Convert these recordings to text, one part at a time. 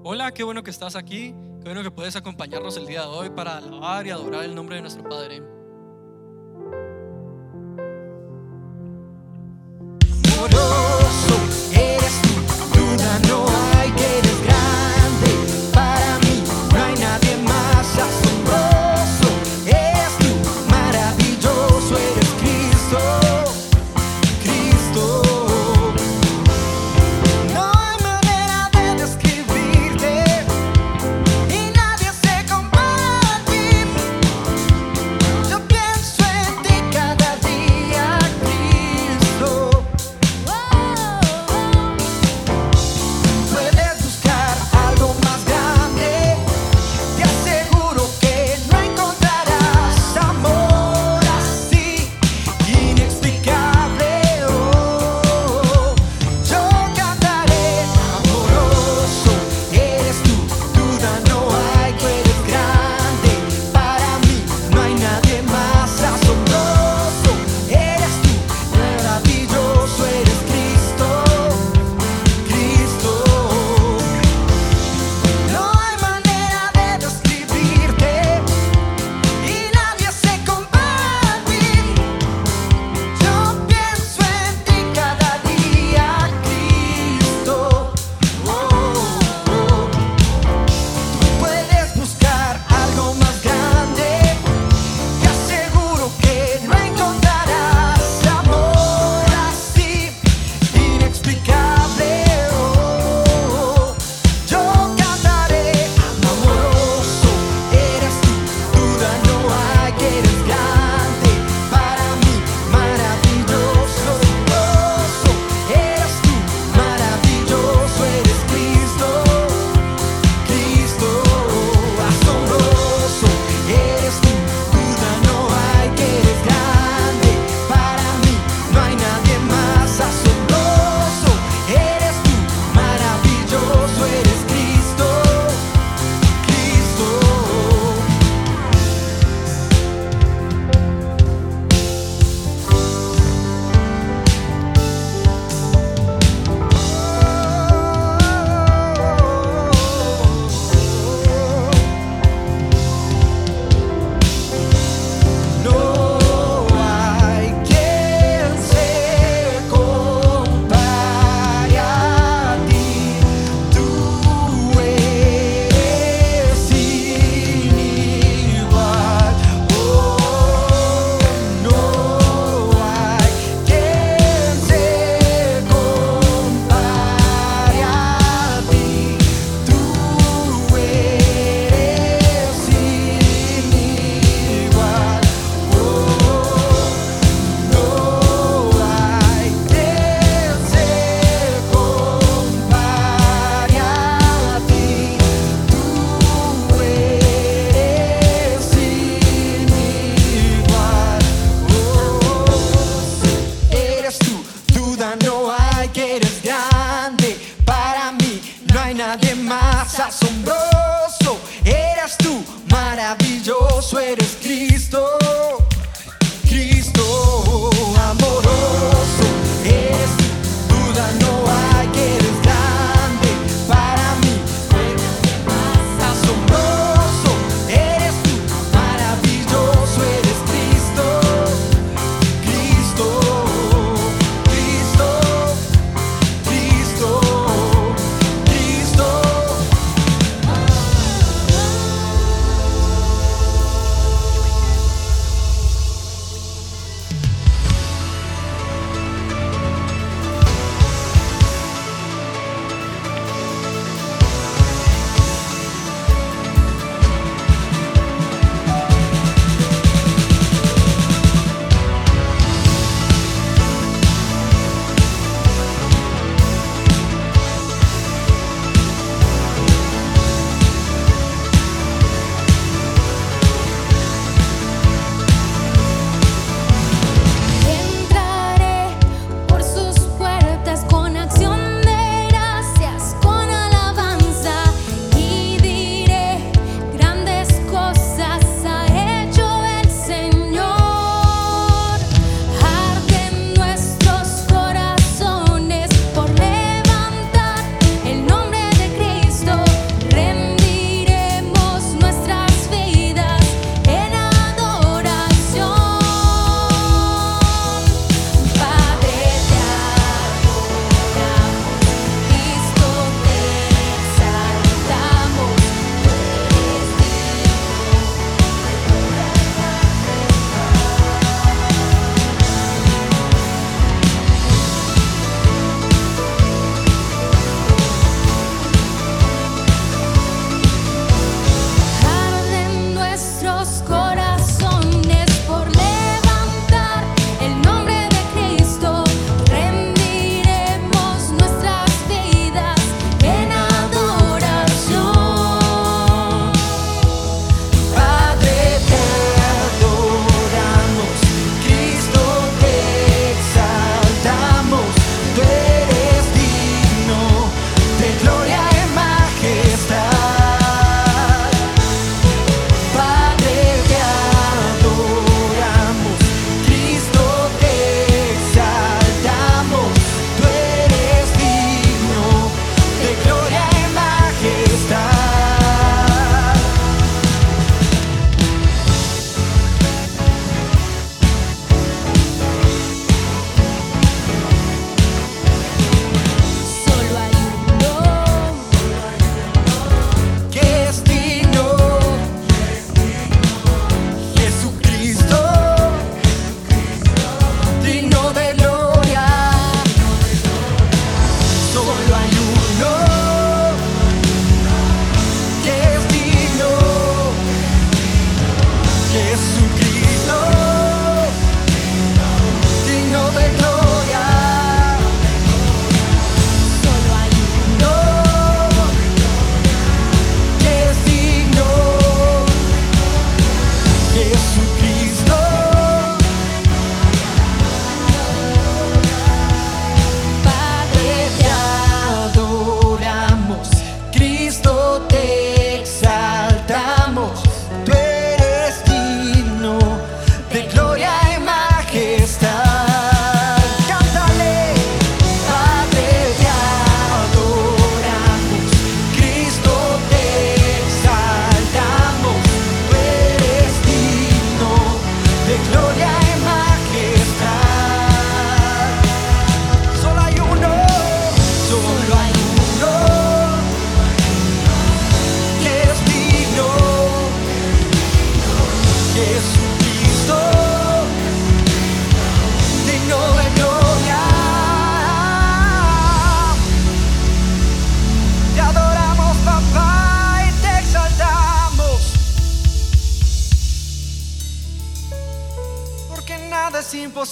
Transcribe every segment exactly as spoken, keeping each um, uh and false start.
Hola, qué bueno que estás aquí, qué bueno que puedes acompañarnos el día de hoy para alabar y adorar el nombre de nuestro Padre. Amoroso eres tú, duda no hay que eres grande. Para mí no hay nadie más asombroso. Eres tú, maravilloso, eres Cristo, Cristo. No hay manera de describirte y nadie se compara a ti. Yo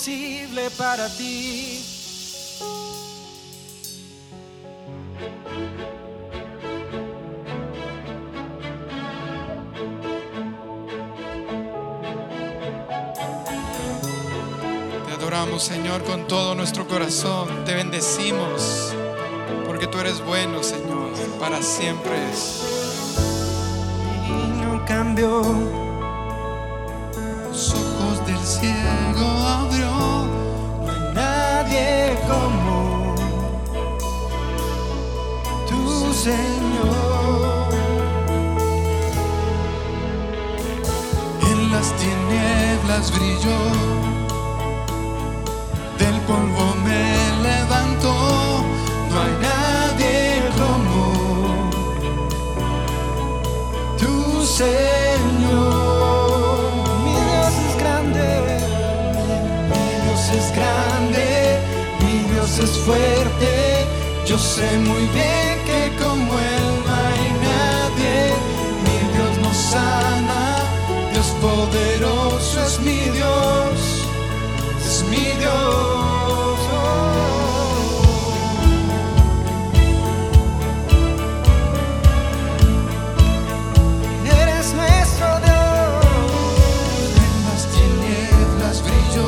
imposible para ti. Te adoramos, Señor, con todo nuestro corazón. Te bendecimos porque tú eres bueno, Señor, para siempre es. Y no cambió. Los ojos del ciego abrió. No hay nadie como tu Señor. En las tinieblas brilló, del polvo me levantó. No hay nadie como tu Señor. Mi Dios es grande, mi Dios es grande, mi Dios es fuerte. Yo sé muy bien que como Él no hay nadie. Mi Dios nos sana, Dios poderoso es mi Dios, es mi Dios. Eres nuestro Dios. En las tinieblas brilló,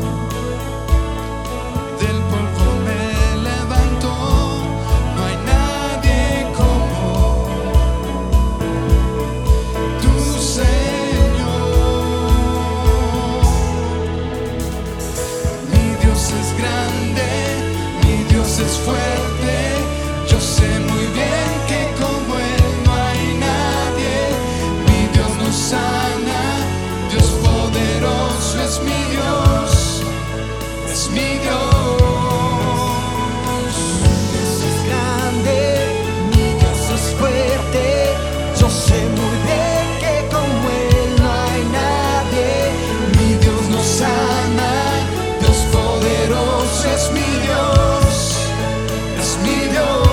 del polvo me levantó. No hay nadie como tu Señor. Mi Dios es grande, mi Dios es fuerte. Yo sé muy bien que como Él no hay nadie. Mi Dios nos sana, Dios poderoso es mi Dios, es mi Dios. Dios es grande, mi Dios es fuerte. Yo sé muy bien que como Él no hay nadie. Mi Dios nos sana, Dios poderoso es mi Dios, es mi Dios.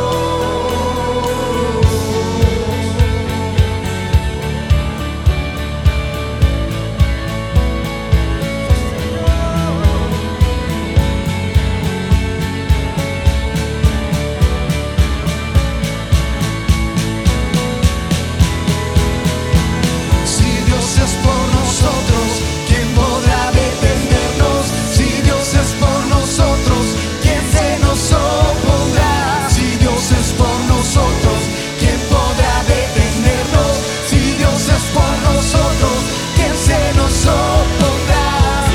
Si Dios es por nosotros, ¿quién podrá detenernos? Si Dios es por nosotros, ¿quién se nos opondrá? Si Dios es por nosotros, ¿quién podrá detenernos? Si Dios es por nosotros, ¿quién se nos opondrá?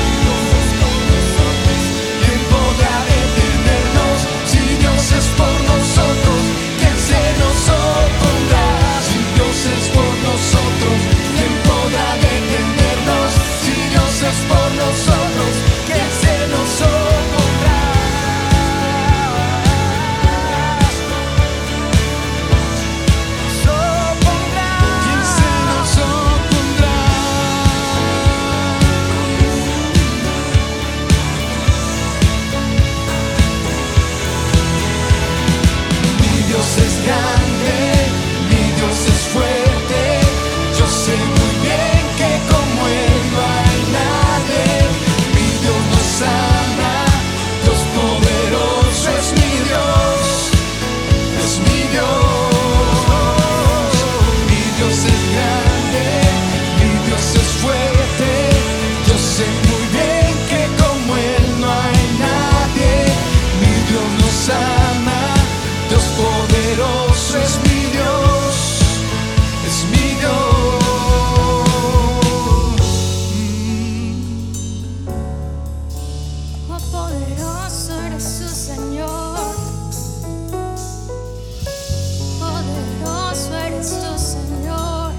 ¿Quién podrá detenernos? Si Dios es por nosotros, ¿quién se nos opondrá? Si Dios es por nosotros, ¿quién podrá detenernos? Si Dios es por nosotros, ¿quién se nos opondrá? ¿Quién se nos opondrá? Mi Dios es grande, mi Dios es fuerte. Yo sé muy bien que como Él no hay nadie. Mi Dios nos sana, Dios poderoso es mi Dios, es mi Dios. Mi Dios es grande, mi Dios es fuerte. Yo sé muy bien que como Él no hay nadie. Mi Dios nos sana, Dios poderoso es mi Dios, es mi Dios. Oh, poderoso eres tu Señor, poderoso eres tu Señor.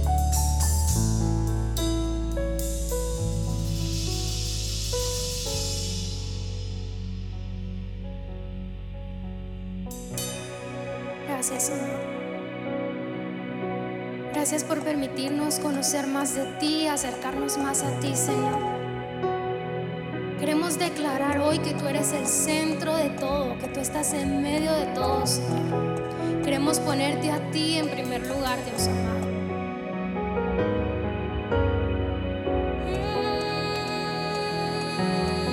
Gracias, Señor. Gracias por permitirnos conocer más de ti, acercarnos más a ti, Señor. Queremos declarar hoy que tú eres el centro de todo, que tú estás en medio de todo, Señor. Queremos ponerte a ti en primer lugar, Dios amado. Mm.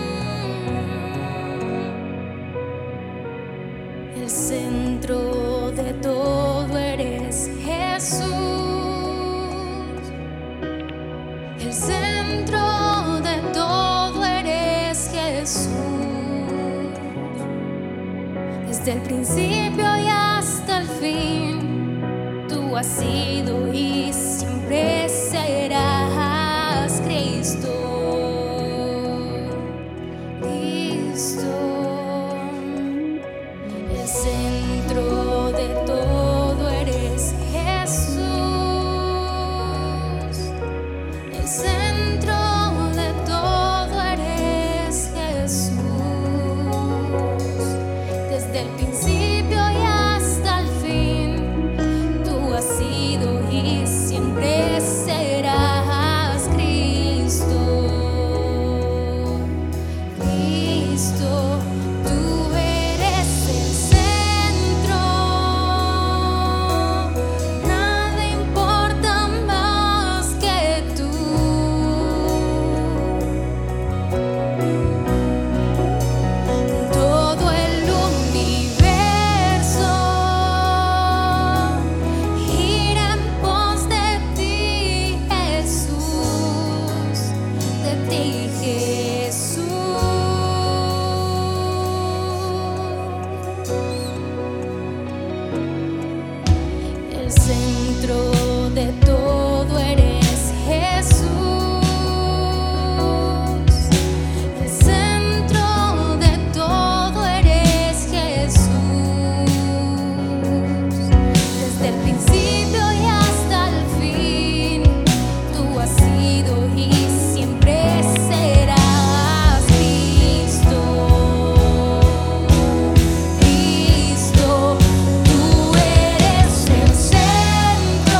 El centro de todo eres Jesús. El centro de todo eres Jesús. Desde el principio y hasta el fin, tú has sido y siempre serás Cristo. Cristo. El centro de todo eres Jesús. El centro de todo eres Jesús. Desde el principio y hasta el fin, tú has sido y siempre serás Cristo. Cristo, tú eres el centro. Nada importa más que tú. Todo el universo gira en pos de ti, Jesús, de ti, Jesús. El centro de todo eres Jesús. El centro de todo eres Jesús. Desde el principio y hasta el fin, tú has sido y siempre serás Cristo. Cristo, tú eres el centro.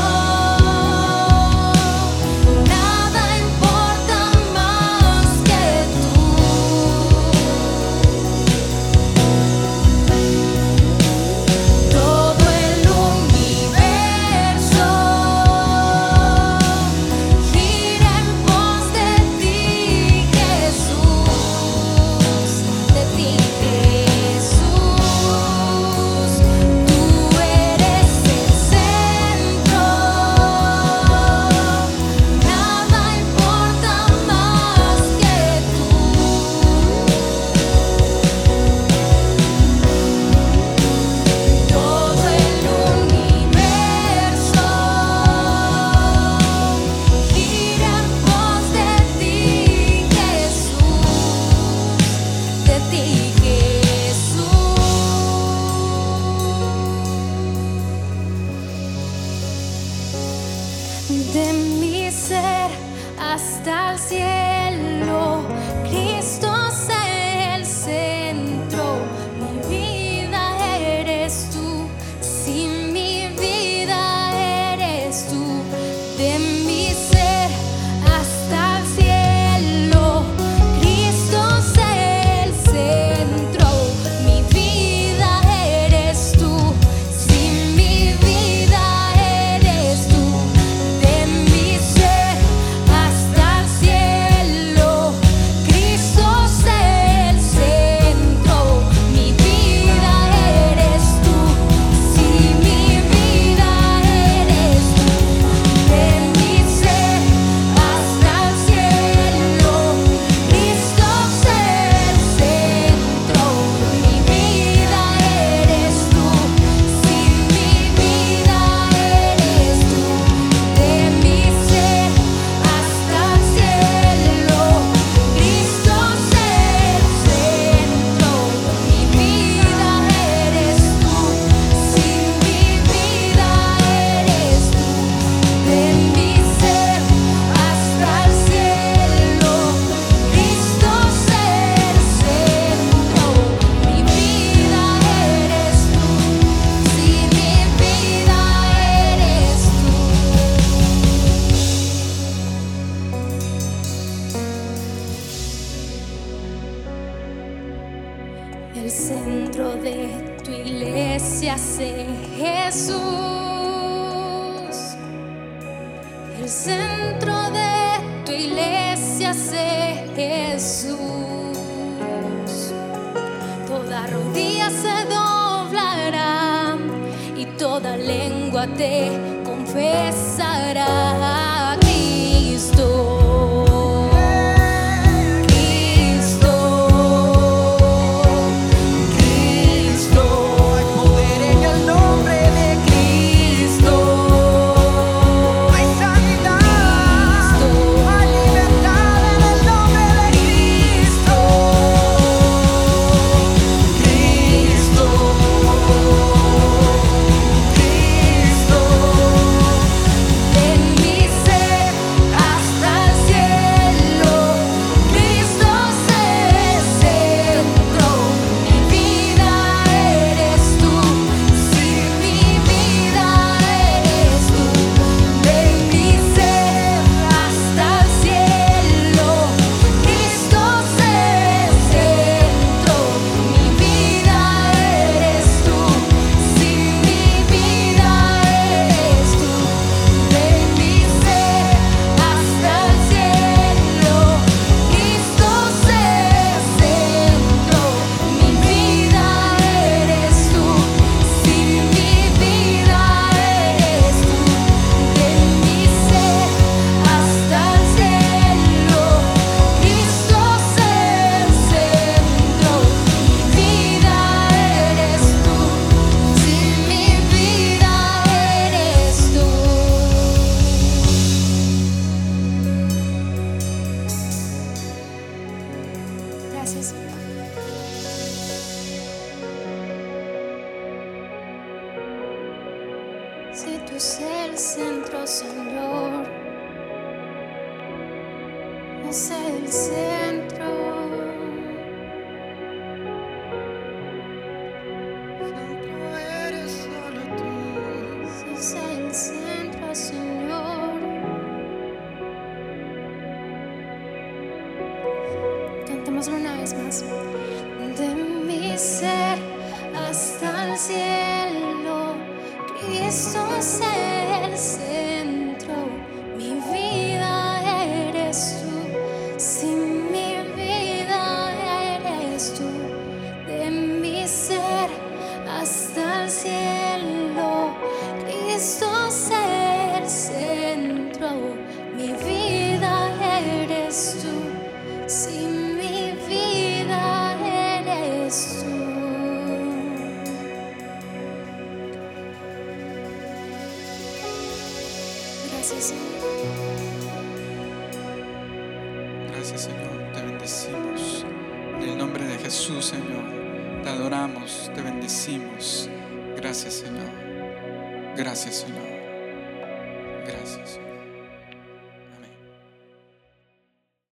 Nada importa más que tú. Todo el universo gira en pos de ti, Jesús, de ti, Jesús. Tú eres el centro. Nada importa más que tú. Todo el universo gira en pos de ti, Jesús, de ti, Jesús. De mi ser hasta el cielo, Cristo es el centro. Mi vida eres tú, sin mi vida eres tú. De mi ser hasta el cielo, Cristo es el centro. Mi vida eres tú, sin mi vida eres tú. De mi ser hasta el cielo, Cristo es el centro. Mi vida eres tú, sin mi vida eres tú. De mi ser hasta el cielo, Cristo es el centro. Mi vida eres tú, sin mi vida eres tú. De mi ser hasta el cielo, Cristo es el centro. Mi vida eres tú, sin mi vida eres tú. De mi ser hasta el cielo, Cristo es el centro. Mi vida eres tú, sin mi vida eres tú. El centro de tu iglesia sé Jesús. El centro de tu iglesia sé Jesús. Toda rodilla se dobla lengua te confesará. Cristo. Gracias. Si tú eres el centro, Señor, es el centro. Centro eres solo tú. Si es el centro, Señor. Cantémoslo una vez más. De mi ser hasta el cielo, Cristo es el centro. Mi vida eres tú. Sin mi vida eres tú. De mi ser hasta el cielo, Cristo es el centro. Mi vida eres tú. Sin mi vida eres tú. Gracias, Señor. Gracias, Señor, te bendecimos. En el nombre de Jesús, Señor, te adoramos, te bendecimos. Gracias, Señor. Gracias, Señor. Gracias.